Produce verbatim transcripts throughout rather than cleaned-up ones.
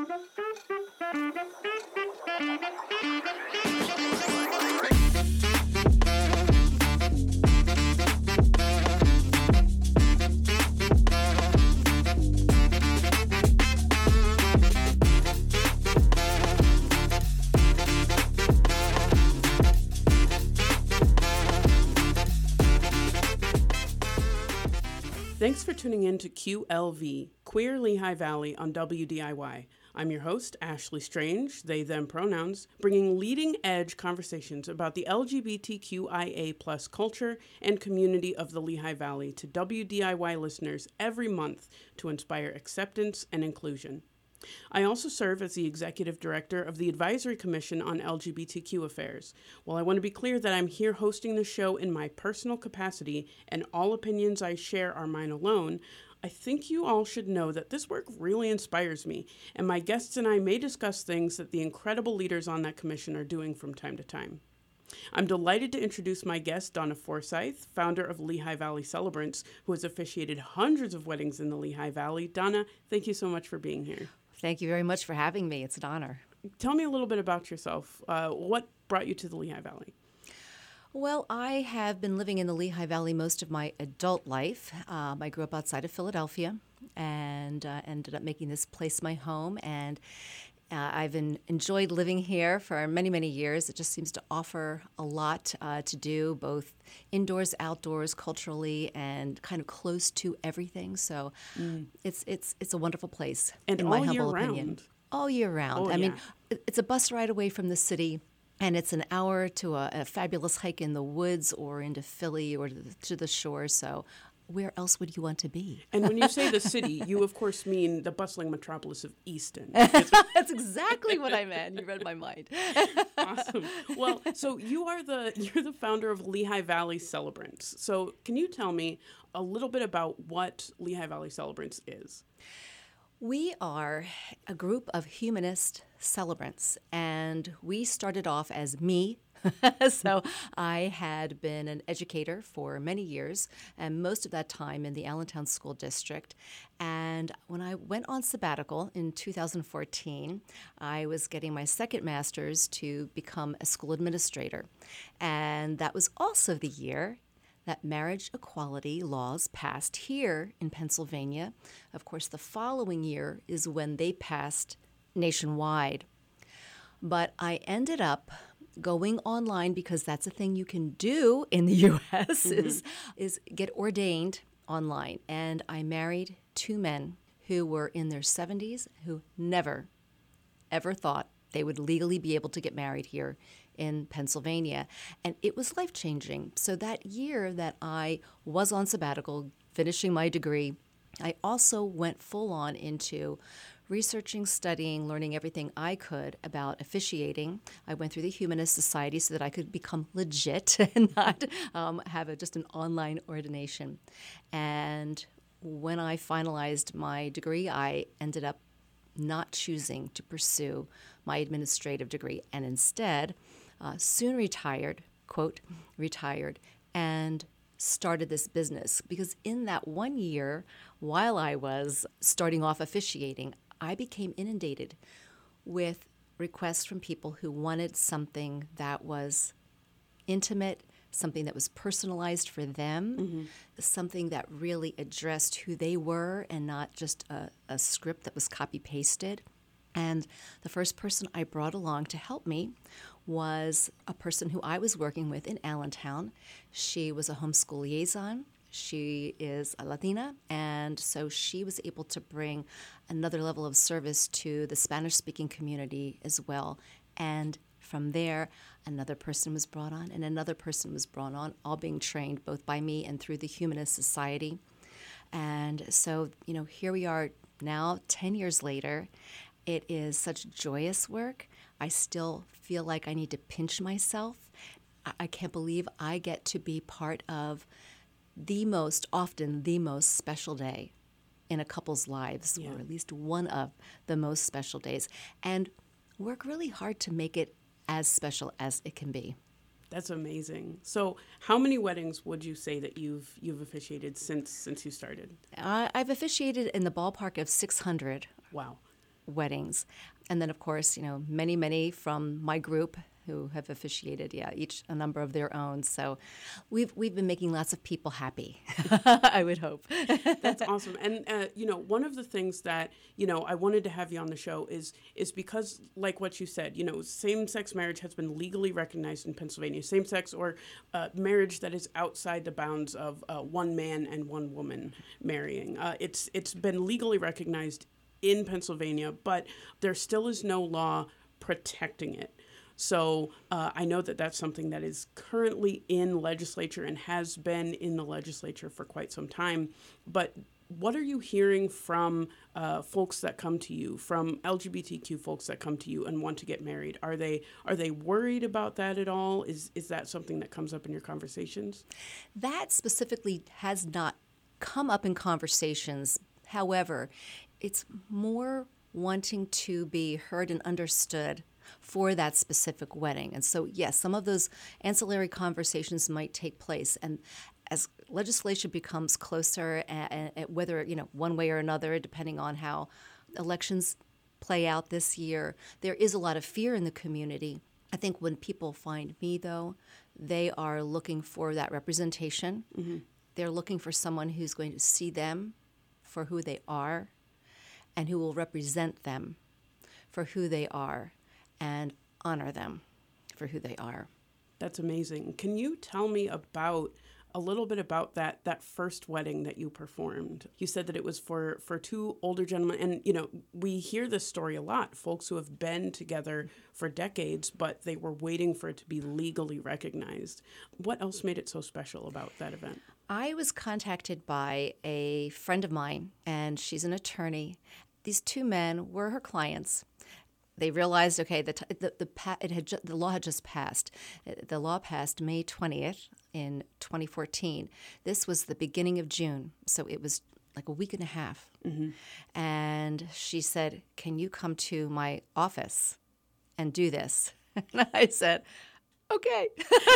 Thanks for tuning in to Q L V, Queer Lehigh Valley on W D I Y. I'm your host, Ashley Strange, they, them pronouns, bringing leading-edge conversations about the L G B T Q I A plus culture and community of the Lehigh Valley to W D I Y listeners every month to inspire acceptance and inclusion. I also serve as the Executive Director of the Advisory Commission on L G B T Q Affairs. While I want to be clear that I'm here hosting the show in my personal capacity and all opinions I share are mine alone, I think you all should know that this work really inspires me, and my guests and I may discuss things that the incredible leaders on that commission are doing from time to time. I'm delighted to introduce my guest, Donna Forsyth, founder of Lehigh Valley Celebrants, who has officiated hundreds of weddings in the Lehigh Valley. Donna, thank you so much for being here. Thank you very much for having me. It's an honor. Tell me a little bit about yourself. Uh, what brought you to the Lehigh Valley? Well, I have been living in the Lehigh Valley most of my adult life. Um, I grew up outside of Philadelphia and uh, ended up making this place my home. And uh, I've been, enjoyed living here for many, many years. It just seems to offer a lot uh, to do, both indoors, outdoors, culturally, and kind of close to everything. So mm. it's it's it's a wonderful place, and in all my humble year opinion. Round. All year round. Oh, I yeah. mean, it's a bus ride away from the city. And it's an hour to a, a fabulous hike in the woods or into Philly or to the, to the shore. So where else would you want to be? And when you say the city, you, of course, mean the bustling metropolis of Easton. That's exactly what I meant. You read my mind. Awesome. Well, so you are the you're the founder of Lehigh Valley Celebrants. So can you tell me a little bit about what Lehigh Valley Celebrants is? We are a group of humanist celebrants, and we started off as me. So I had been an educator for many years, and most of that time in the Allentown School District. And when I went on sabbatical in two thousand fourteen, I was getting my second master's to become a school administrator. And that was also the year that marriage equality laws passed here in Pennsylvania. Of course, the following year is when they passed nationwide. But I ended up going online, because that's a thing you can do in the U S, mm-hmm. is, is get ordained online. And I married two men who were in their seventies who never, ever thought they would legally be able to get married here in Pennsylvania. And it was life-changing. So that year that I was on sabbatical, finishing my degree, I also went full-on into researching, studying, learning everything I could about officiating. I went through the Humanist Society so that I could become legit and not um, have a, just an online ordination. And when I finalized my degree, I ended up not choosing to pursue my administrative degree, and instead uh, soon retired, quote, retired, and started this business. Because in that one year, while I was starting off officiating, I became inundated with requests from people who wanted something that was intimate, something that was personalized for them, mm-hmm. something that really addressed who they were and not just a, a script that was copy-pasted. And the first person I brought along to help me was a person who I was working with in Allentown. She was a homeschool liaison. She is a Latina, and so she was able to bring another level of service to the Spanish-speaking community as well. And from there, another person was brought on, and another person was brought on, all being trained both by me and through the Humanist Society. And so, you know, here we are now, ten years later. It is such joyous work. I still feel like I need to pinch myself. I can't believe I get to be part of the most, often the most special day in a couple's lives, yeah. or at least one of the most special days, and work really hard to make it as special as it can be. That's amazing. So how many weddings would you say that you've you've officiated since since you started? Uh, I've officiated in the ballpark of six hundred. Wow. weddings. And then, of course, you know, many, many from my group who have officiated, yeah, each a number of their own. So we've we've been making lots of people happy, I would hope. That's awesome. And, uh, you know, one of the things that, you know, I wanted to have you on the show is is because, like what you said, you know, same-sex marriage has been legally recognized in Pennsylvania. Same-sex or uh, marriage that is outside the bounds of uh, one man and one woman marrying. Uh, it's it's been legally recognized in Pennsylvania, but there still is no law protecting it. So uh, I know that that's something that is currently in legislature and has been in the legislature for quite some time. But what are you hearing from uh, folks that come to you, from L G B T Q folks that come to you and want to get married? Are they are they worried about that at all? Is is that something that comes up in your conversations? That specifically has not come up in conversations. However, it's more wanting to be heard and understood for that specific wedding. And so, yes, some of those ancillary conversations might take place. And as legislation becomes closer, and, and whether, you know, one way or another, depending on how elections play out this year, there is a lot of fear in the community. I think when people find me, though, they are looking for that representation. Mm-hmm. They're looking for someone who's going to see them for who they are and who will represent them for who they are and honor them for who they are. That's amazing. Can you tell me about a little bit about that that first wedding that you performed? You said that it was for, for two older gentlemen. And, you know, we hear this story a lot. Folks who have been together for decades, but they were waiting for it to be legally recognized. What else made it so special about that event? I was contacted by a friend of mine, and she's an attorney. These two men were her clients. They realized, okay, the the the, it had ju- the law had just passed. The law passed May twentieth in twenty fourteen. This was the beginning of June, so it was like a week and a half. Mm-hmm. And she said, "Can you come to my office and do this?" And I said, "Okay."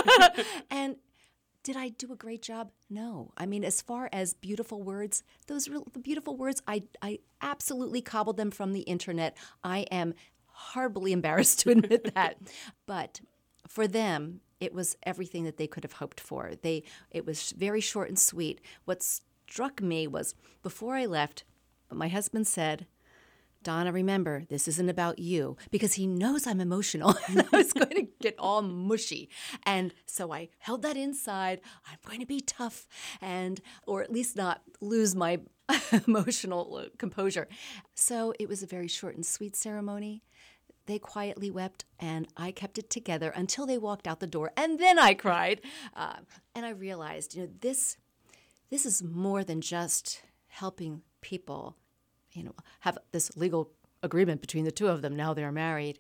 And did I do a great job? No. I mean, as far as beautiful words, those real, the beautiful words, I I absolutely cobbled them from the internet. I am horribly embarrassed to admit that. But for them, it was everything that they could have hoped for. They it was very short and sweet. What struck me was before I left, my husband said, "Donna, remember, this isn't about you," because he knows I'm emotional and I was going to get all mushy. And so I held that inside. I'm going to be tough and, or at least not lose my emotional composure. So it was a very short and sweet ceremony. They quietly wept, and I kept it together until they walked out the door, and then I cried. Uh, and I realized, you know, this this is more than just helping people, you know, have this legal agreement between the two of them. Now they're married.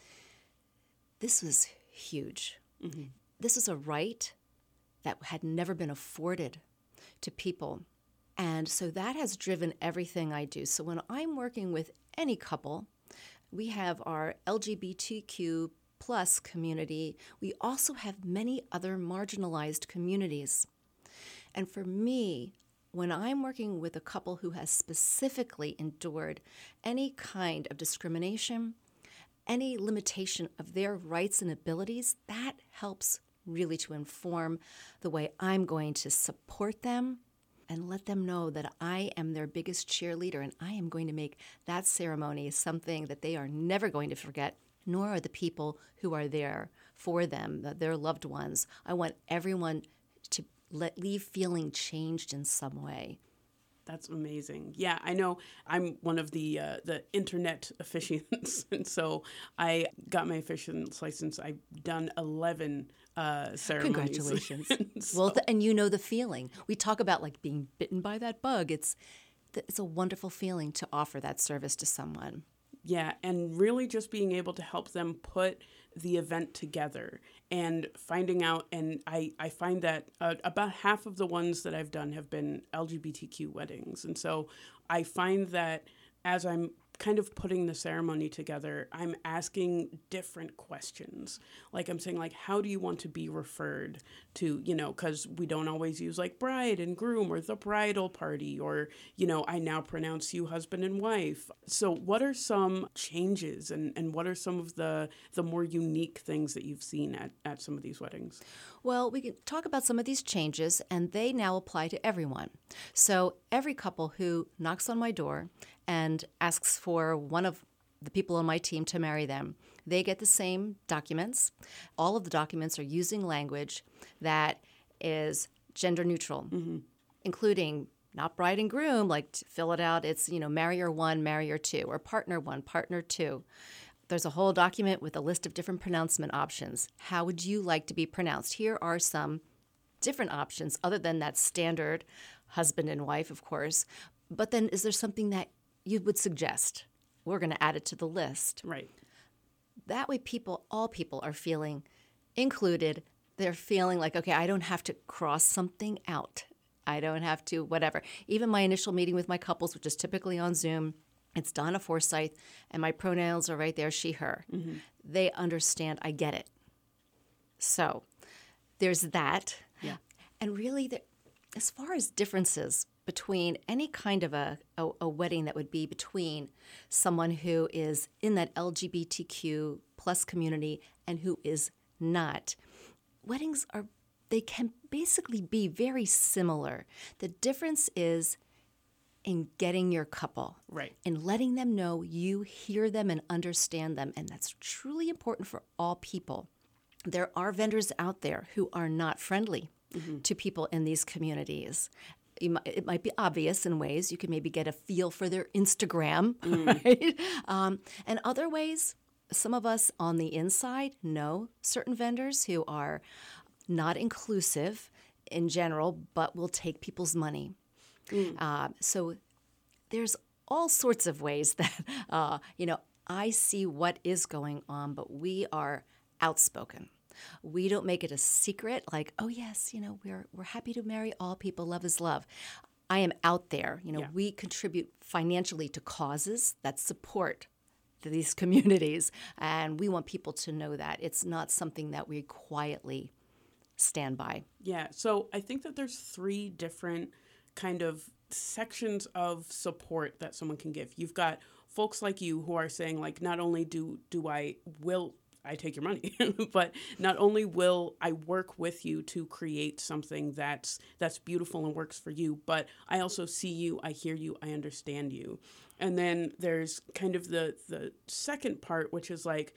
This was huge. Mm-hmm. This is a right that had never been afforded to people. And so that has driven everything I do. So when I'm working with any couple, we have our L G B T Q plus community. We also have many other marginalized communities. And for me, when I'm working with a couple who has specifically endured any kind of discrimination, any limitation of their rights and abilities, that helps really to inform the way I'm going to support them and let them know that I am their biggest cheerleader and I am going to make that ceremony something that they are never going to forget, nor are the people who are there for them, their loved ones. I want everyone to let, leave feeling changed in some way. That's amazing. Yeah, I know I'm one of the uh, the internet officiants, and so I got my officiant's license. I've done eleven uh, ceremonies. Congratulations. so. Well, th- and you know the feeling. We talk about like being bitten by that bug. It's it's a wonderful feeling to offer that service to someone. Yeah, and really just being able to help them put the event together and finding out, and I, I find that uh, about half of the ones that I've done have been L G B T Q weddings. And so I find that as I'm kind of putting the ceremony together, I'm asking different questions. Like I'm saying, like, how do you want to be referred to, you know, because we don't always use like bride and groom or the bridal party, or, you know, I now pronounce you husband and wife. So what are some changes and, and what are some of the, the more unique things that you've seen at, at some of these weddings? Well, we can talk about some of these changes, and they now apply to everyone. So every couple who knocks on my door and asks for one of the people on my team to marry them, they get the same documents. All of the documents are using language that is gender neutral, mm-hmm. including not bride and groom, like to fill it out. It's, you know, marrier one, marrier two, or partner one, partner two. There's a whole document with a list of different pronouncement options. How would you like to be pronounced? Here are some different options other than that standard husband and wife, of course. But then is there something that you would suggest? We're going to add it to the list. Right. That way people, all people are feeling included. They're feeling like, okay, I don't have to cross something out. I don't have to whatever. Even my initial meeting with my couples, which is typically on Zoom, it's Donna Forsythe, and my pronouns are right there, she, her. Mm-hmm. They understand, I get it. So there's that. Yeah. And really, the, as far as differences between any kind of a, a, a wedding that would be between someone who is in that L G B T Q plus community and who is not, weddings are, they can basically be very similar. The difference is in getting your couple, right, and letting them know you hear them and understand them, and that's truly important for all people. There are vendors out there who are not friendly mm-hmm. to people in these communities. You might, it might be obvious in ways. You can maybe get a feel for their Instagram, mm. right? Um, and other ways, some of us on the inside know certain vendors who are not inclusive in general, but will take people's money. Mm. Uh, so there's all sorts of ways that, uh, you know, I see what is going on, but we are outspoken. We don't make it a secret like, oh, yes, you know, we're we're happy to marry all people. Love is love. I am out there. You know, yeah. We contribute financially to causes that support these communities, and we want people to know that. It's not something that we quietly stand by. Yeah, so I think that there's three different kind of sections of support that someone can give. You've got folks like you who are saying, like, not only do do I will I take your money, but not only will I work with you to create something that's that's beautiful and works for you, but I also see you, I hear you, I understand you. And then there's kind of the the second part, which is like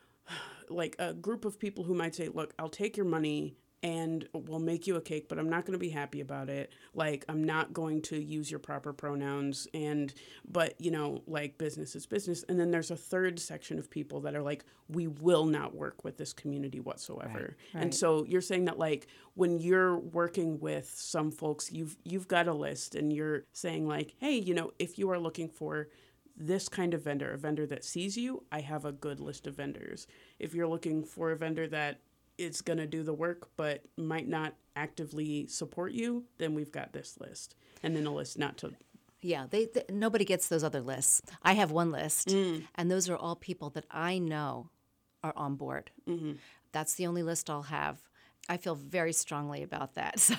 like a group of people who might say, look, I'll take your money and we'll make you a cake, but I'm not going to be happy about it. Like, I'm not going to use your proper pronouns, and, but, you know, like, business is business. And then there's a third section of people that are like, we will not work with this community whatsoever. Right, right. And so you're saying that, like, when you're working with some folks, you've, you've got a list, and you're saying, like, hey, you know, if you are looking for this kind of vendor, a vendor that sees you, I have a good list of vendors. If you're looking for a vendor that is going to do the work but might not actively support you, then we've got this list. And then a list not to... Yeah, they, they nobody gets those other lists. I have one list, mm. and those are all people that I know are on board. Mm-hmm. That's the only list I'll have. I feel very strongly about that. So,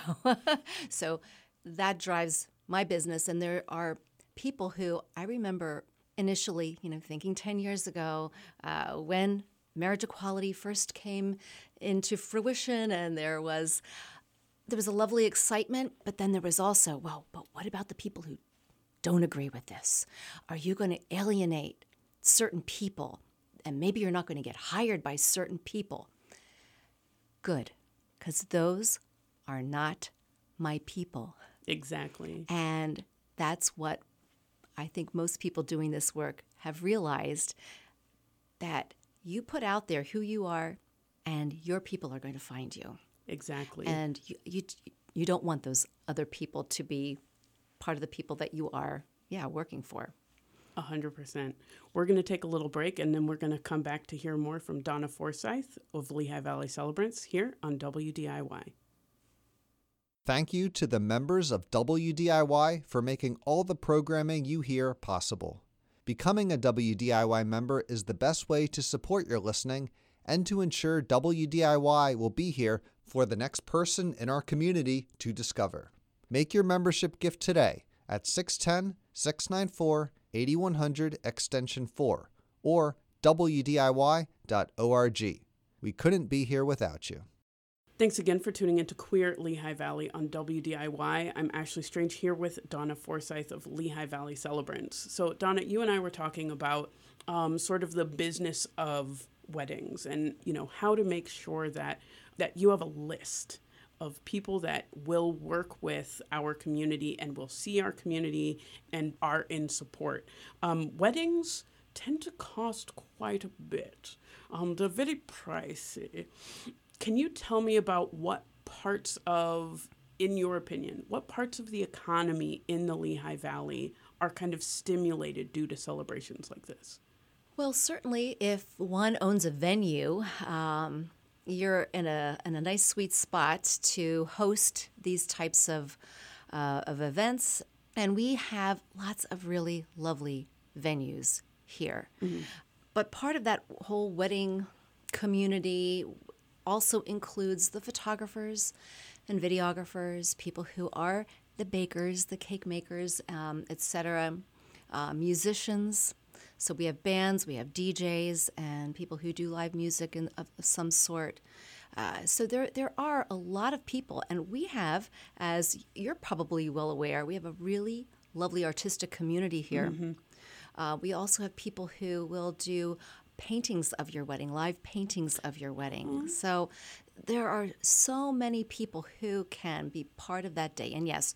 so that drives my business, and there are people who I remember initially, you know, thinking ten years ago uh, when marriage equality first came into fruition, and there was there was a lovely excitement, but then there was also, well, but what about the people who don't agree with this? Are you going to alienate certain people, and maybe you're not going to get hired by certain people? Good, because those are not my people. Exactly. And that's what I think most people doing this work have realized, that you put out there who you are, and your people are going to find you. Exactly. And you, you you don't want those other people to be part of the people that you are, yeah, working for. A hundred percent. We're going to take a little break, and then we're going to come back to hear more from Donna Forsythe of Lehigh Valley Celebrants here on W D I Y. Thank you to the members of W D I Y for making all the programming you hear possible. Becoming a W D I Y member is the best way to support your listening and to ensure W D I Y will be here for the next person in our community to discover. Make your membership gift today at six one zero, six nine four, eight one zero zero extension four or W D I Y dot org. We couldn't be here without you. Thanks again for tuning into Queer Lehigh Valley on W D I Y. I'm Ashley Strange here with Donna Forsyth of Lehigh Valley Celebrants. So Donna, you and I were talking about um, sort of the business of weddings and, you know, how to make sure that, that you have a list of people that will work with our community and will see our community and are in support. Um, weddings tend to cost quite a bit. Um, they're very pricey. Can you tell me about what parts of, in your opinion, what parts of the economy in the Lehigh Valley are kind of stimulated due to celebrations like this? Well, certainly if one owns a venue, um, you're in a in a nice sweet spot to host these types of uh, of events, and we have lots of really lovely venues here. Mm-hmm. But part of that whole wedding community also includes the photographers and videographers, people who are the bakers, the cake makers, um, et cetera, uh, musicians. So we have bands, we have D Js, and people who do live music in, of, of some sort. Uh, so there there are a lot of people, and we have, as you're probably well aware, we have a really lovely artistic community here. Mm-hmm. Uh, we also have people who will do paintings of your wedding, live paintings of your wedding. Mm-hmm. So there are so many people who can be part of that day. And yes,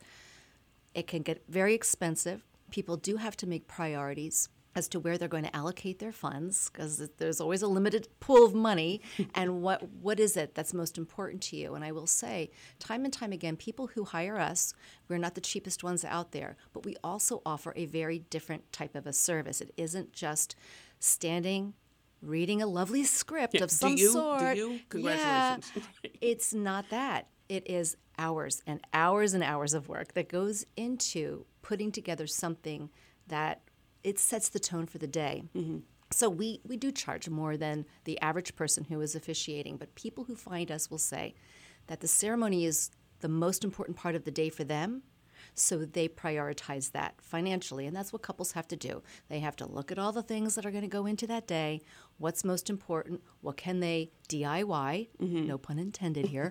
it can get very expensive. People do have to make priorities as to where they're going to allocate their funds, because there's always a limited pool of money, and what what is it that's most important to you. And I will say, time and time again, people who hire us, we're not the cheapest ones out there, but we also offer a very different type of a service. It isn't just standing, reading a lovely script yeah, of some do you, sort. Do you? Congratulations. Yeah, it's not that. It is hours and hours and hours of work that goes into putting together something that it sets the tone for the day. Mm-hmm. So we, we do charge more than the average person who is officiating, but people who find us will say that the ceremony is the most important part of the day for them, so they prioritize that financially, and that's what couples have to do. They have to look at all the things that are going to go into that day, what's most important, what can they D I Y, mm-hmm. no pun intended here,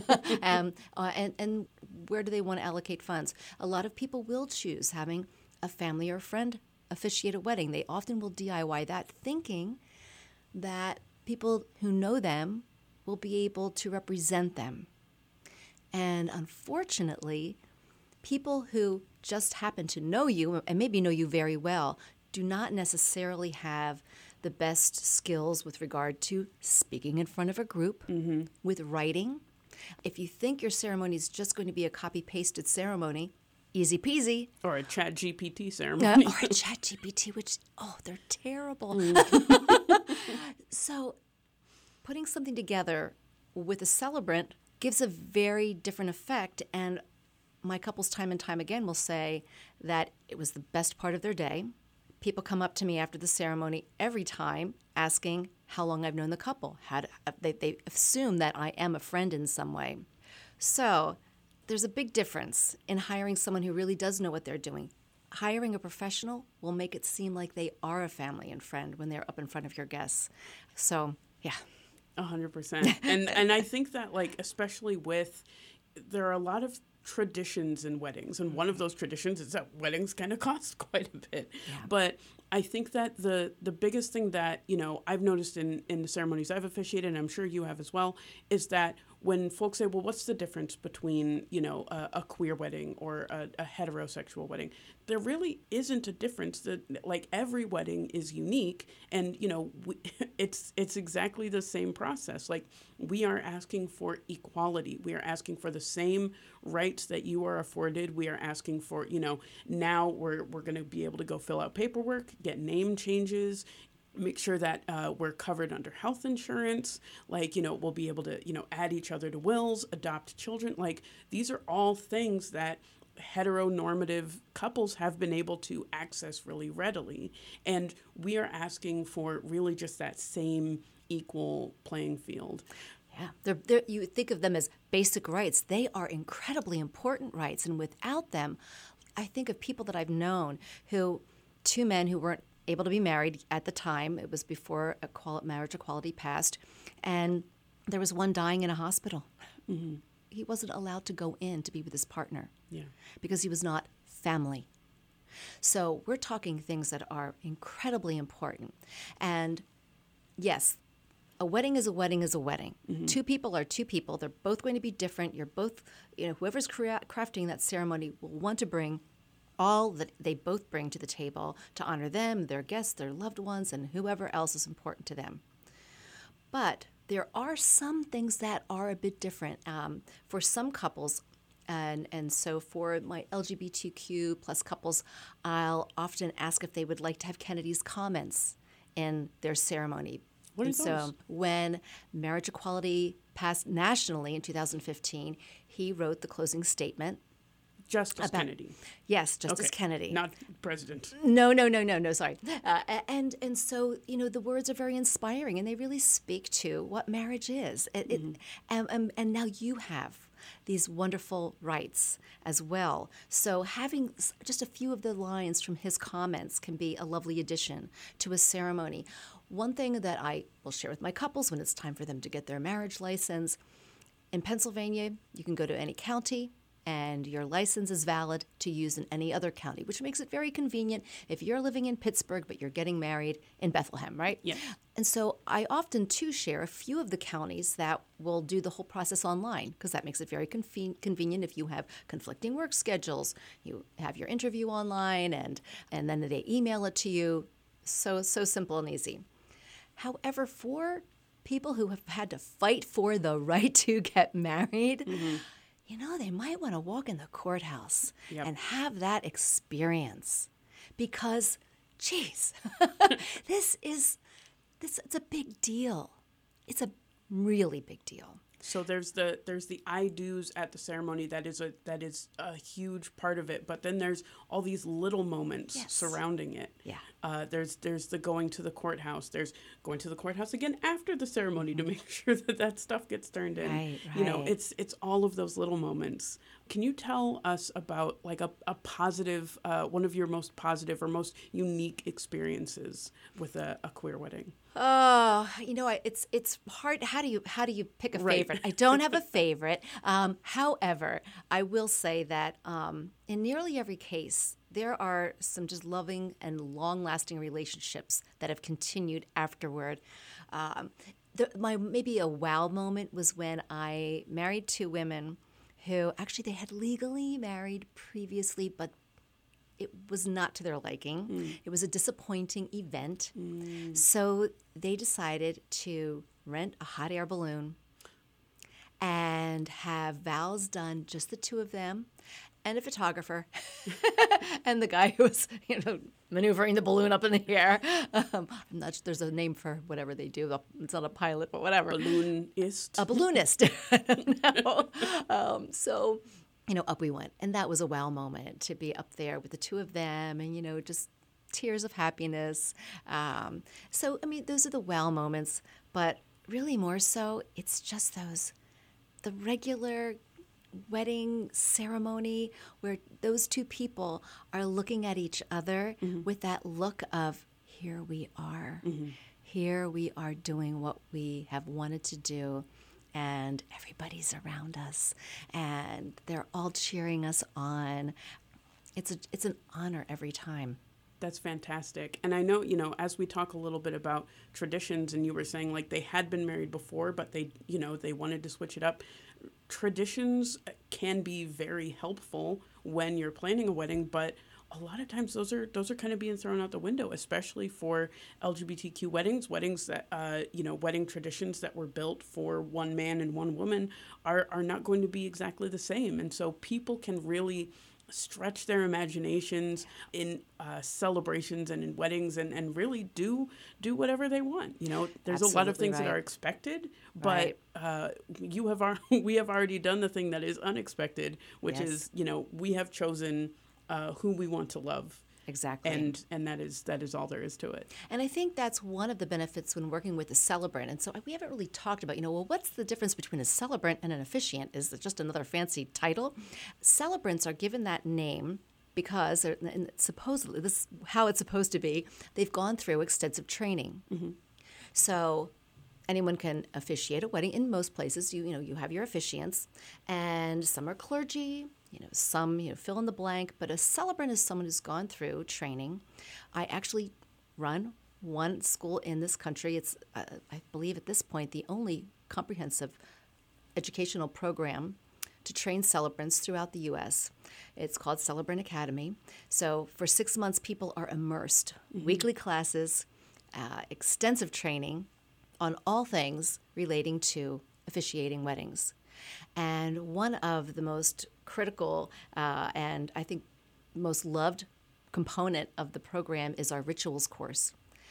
um, uh, and, and where do they want to allocate funds. A lot of people will choose having a family or friend officiate a wedding. They often will D I Y that, thinking that people who know them will be able to represent them. And unfortunately, people who just happen to know you, and maybe know you very well, do not necessarily have the best skills with regard to speaking in front of a group, mm-hmm. with writing. If you think your ceremony is just going to be a copy-pasted ceremony, easy peasy. Or a Chat G P T ceremony. Uh, or a Chat G P T, which, oh, they're terrible. Mm. So putting something together with a celebrant gives a very different effect. And my couples time and time again will say that it was the best part of their day. People come up to me after the ceremony every time asking how long I've known the couple. How to, they, they assume that I am a friend in some way. So there's a big difference in hiring someone who really does know what they're doing. Hiring a professional will make it seem like they are a family and friend when they're up in front of your guests. So, yeah. A hundred percent. And and I think that, like, especially with, there are a lot of traditions in weddings, and one of those traditions is that weddings kind of cost quite a bit. Yeah. But I think that the the biggest thing that, you know, I've noticed in, in the ceremonies I've officiated, and I'm sure you have as well, is that when folks say, well, what's the difference between, you know, a, a queer wedding or a, a heterosexual wedding? There really isn't a difference. That, like, every wedding is unique, and, you know, we, it's it's exactly the same process. Like, we are asking for equality. We are asking for the same rights that you are afforded. We are asking for, you know, now we're we're going to be able to go fill out paperwork, get name changes, make sure that uh, we're covered under health insurance. Like, you know, we'll be able to, you know, add each other to wills, adopt children. Like, these are all things that heteronormative couples have been able to access really readily. And we are asking for really just that same equal playing field. Yeah, they're, they're, you think of them as basic rights. They are incredibly important rights, and without them, I think of people that I've known who, two men who weren't able to be married at the time. It was before equal, marriage equality passed, and there was one dying in a hospital. Mm-hmm. He wasn't allowed to go in to be with his partner yeah. because he was not family. So we're talking things that are incredibly important. And yes, a wedding is a wedding is a wedding. Mm-hmm. Two people are two people. They're both going to be different. You're both, you know, whoever's crea- crafting that ceremony will want to bring all that they both bring to the table to honor them, their guests, their loved ones, and whoever else is important to them. But there are some things that are a bit different um, for some couples. And and so for my L G B T Q plus couples, I'll often ask if they would like to have Kennedy's comments in their ceremony. What are and those? So when marriage equality passed nationally in two thousand fifteen, he wrote the closing statement. Justice about, Kennedy. Yes, Justice Okay. Kennedy. Not president. No, no, no, no, no, sorry. Uh, and and so, you know, the words are very inspiring, and they really speak to what marriage is. It, mm-hmm. it, and, and, and now you have these wonderful rights as well. So having just a few of the lines from his comments can be a lovely addition to a ceremony. One thing that I will share with my couples when it's time for them to get their marriage license, in Pennsylvania, you can go to any county, and your license is valid to use in any other county, which makes it very convenient if you're living in Pittsburgh but you're getting married in Bethlehem, right? Yeah. And so I often, too, share a few of the counties that will do the whole process online, because that makes it very conven- convenient if you have conflicting work schedules. You have your interview online, and, and then they email it to you. So, so simple and easy. However, for people who have had to fight for the right to get married, mm-hmm. you know, they might want to walk in the courthouse yep. and have that experience because, geez, this is, this it's a big deal. It's a really big deal. So there's the there's the I do's at the ceremony that is a that is a huge part of it, but then there's all these little moments yes. surrounding it. Yeah. Uh, there's there's the going to the courthouse. There's going to the courthouse again after the ceremony to make sure that that stuff gets turned in. Right, right. You know, it's it's all of those little moments. Can you tell us about like a, a positive, uh, one of your most positive or most unique experiences with a, a queer wedding? Oh, you know, I, it's it's hard. How do you how do you pick a Right. favorite? I don't have a favorite. Um, however, I will say that um, in nearly every case, there are some just loving and long-lasting relationships that have continued afterward. Um, the, my maybe a wow moment was when I married two women who actually they had legally married previously, but it was not to their liking. Mm. It was a disappointing event. Mm. So they decided to rent a hot air balloon and have vows done, just the two of them, and a photographer, and the guy who was, you know, maneuvering the balloon up in the air. Um, I'm not sure there's a name for whatever they do. It's not a pilot, but whatever. Balloonist. A balloonist. I don't know. Um, so, you know, up we went. And that was a wow moment to be up there with the two of them and, you know, just tears of happiness. Um, so, I mean, those are the wow moments. But really more so, it's just those, the regular wedding ceremony where those two people are looking at each other mm-hmm. with that look of, here we are. Mm-hmm. Here we are doing what we have wanted to do. And everybody's around us, and they're all cheering us on. It's a, it's an honor every time. That's fantastic. And I know, you know, as we talk a little bit about traditions, and you were saying like they had been married before, but they, you know, they wanted to switch it up. Traditions can be very helpful when you're planning a wedding, but a lot of times those are those are kind of being thrown out the window, especially for L G B T Q weddings, weddings that, uh, you know, wedding traditions that were built for one man and one woman are, are not going to be exactly the same. And so people can really stretch their imaginations in uh, celebrations and in weddings, and, and really do do whatever they want. You know, there's Absolutely a lot of things right. that are expected, Right. but uh, you have our, we have already done the thing that is unexpected, which Yes. is, you know, we have chosen uh, who we want to love. Exactly. And and that is that is all there is to it. And I think that's one of the benefits when working with a celebrant. And so we haven't really talked about, you know, well, what's the difference between a celebrant and an officiant? Is it just another fancy title? Celebrants are given that name because, they're- and supposedly, this is how it's supposed to be, they've gone through extensive training. Mm-hmm. So anyone can officiate a wedding. In most places, you you know, you have your officiants, and some are clergy, you know, some, you know, fill in the blank, but a celebrant is someone who's gone through training. I actually run one school in this country. It's, uh, I believe at this point, the only comprehensive educational program to train celebrants throughout the U S. It's called Celebrant Academy. So for six months, people are immersed. Mm-hmm. Weekly classes, uh, extensive training on all things relating to officiating weddings. And one of the most critical uh, and I think most loved component of the program is our rituals course.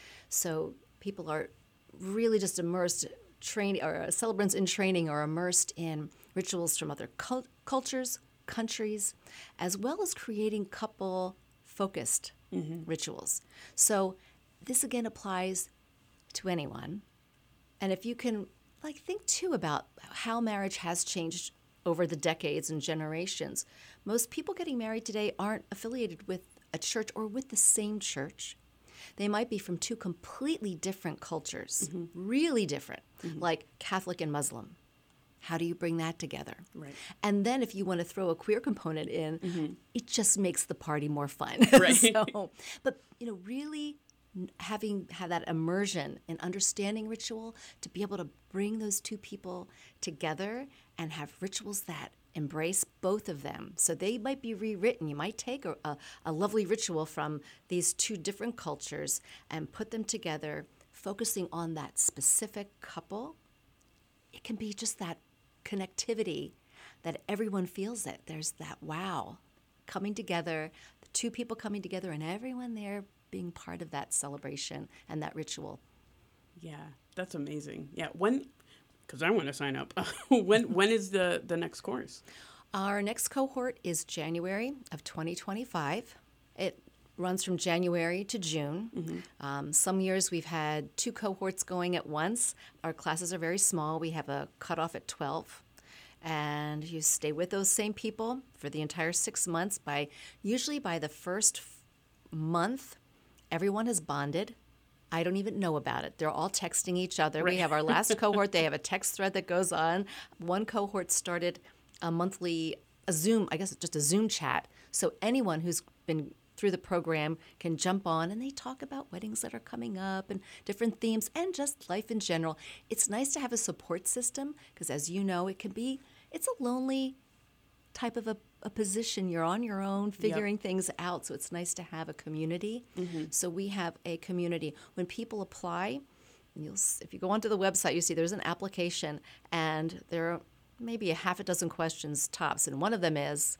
So people are really just immersed, train, or celebrants in training are immersed in rituals from other cult- cultures, countries, as well as creating couple-focused mm-hmm. rituals. So this again applies to anyone. And if you can, like, think too about how marriage has changed over the decades and generations. Most people getting married today aren't affiliated with a church or with the same church. They might be from two completely different cultures, mm-hmm. really different, mm-hmm. like Catholic and Muslim. How do you bring that together? Right. And then if you want to throw a queer component in, mm-hmm. it just makes the party more fun. Right. So, but, you know, really having had that immersion in understanding ritual, to be able to bring those two people together and have rituals that embrace both of them. So they might be rewritten. You might take a, a, a lovely ritual from these two different cultures and put them together, focusing on that specific couple. It can be just that connectivity that everyone feels it. There's that wow coming together, the two people coming together, and everyone there being part of that celebration and that ritual. Yeah, that's amazing. Yeah, when, because I want to sign up. when when is the, the next course? Our next cohort is January of twenty twenty-five. It runs from January to June. Mm-hmm. Um, some years we've had two cohorts going at once. Our classes are very small. We have a cutoff at twelve. And you stay with those same people for the entire six months. By usually by the first f- month, everyone has bonded. I don't even know about it. They're all texting each other. Right. We have our last cohort. They have a text thread that goes on. One cohort started a monthly, a Zoom, I guess just a Zoom chat. So anyone who's been through the program can jump on, and they talk about weddings that are coming up and different themes and just life in general. It's nice to have a support system because, as you know, it can be, it's a lonely type of a, a position. You're on your own figuring yep. things out, so it's nice to have a community. Mm-hmm. So we have a community. When people apply, you'll, if you go onto the website, you see there's an application, and there are maybe a half a dozen questions tops, and one of them is,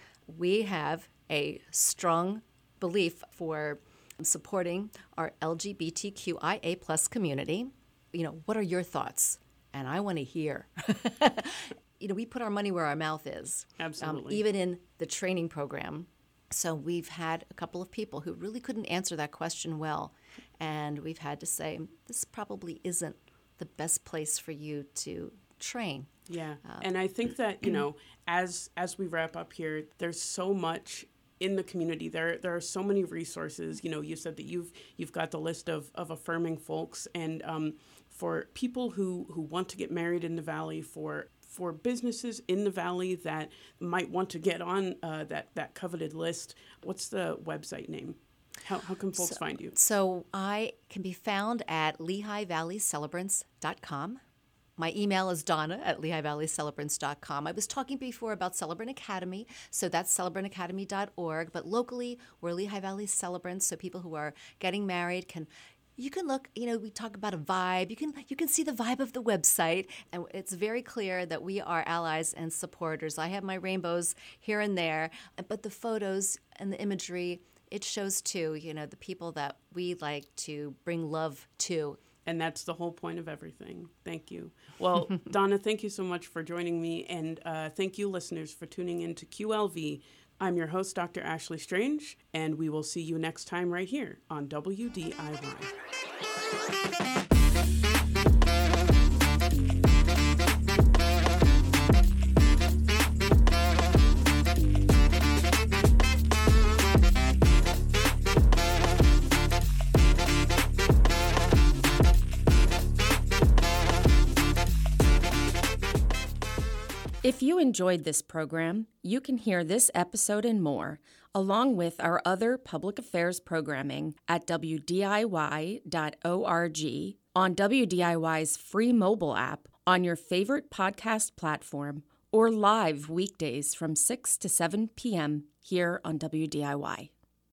we have a strong belief for supporting our L G B T Q I A plus community. You know, what are your thoughts? And I want to hear. You know, we put our money where our mouth is. Absolutely. Um, even in the training program. So we've had a couple of people who really couldn't answer that question well. And we've had to say, this probably isn't the best place for you to train. Yeah. Um, and I think that, you know, as as we wrap up here, there's so much in the community. There there are so many resources. You know, you said that you've you've got the list of, of affirming folks. And um, for people who, who want to get married in the Valley, for for businesses in the Valley that might want to get on uh, that, that coveted list, what's the website name? How, how can folks so, find you? So I can be found at lehigh valley celebrants dot com. My email is donna at lehigh valley celebrants dot com. I was talking before about Celebrant Academy, so that's celebrant academy dot org. But locally, we're Lehigh Valley Celebrants, so people who are getting married can you can look, you know, we talk about a vibe. You can you can see the vibe of the website, and it's very clear that we are allies and supporters. I have my rainbows here and there, but the photos and the imagery, it shows too, you know, the people that we like to bring love to. And that's the whole point of everything. Thank you. Well, Donna, thank you so much for joining me. And uh, thank you, listeners, for tuning in to Q L V. I'm your host, Doctor Ashley Strange, and we will see you next time right here on W D I Y. If you enjoyed this program, you can hear this episode and more, along with our other public affairs programming at W D I Y dot org, on W D I Y's free mobile app, on your favorite podcast platform, or live weekdays from six to seven p.m. here on W D I Y.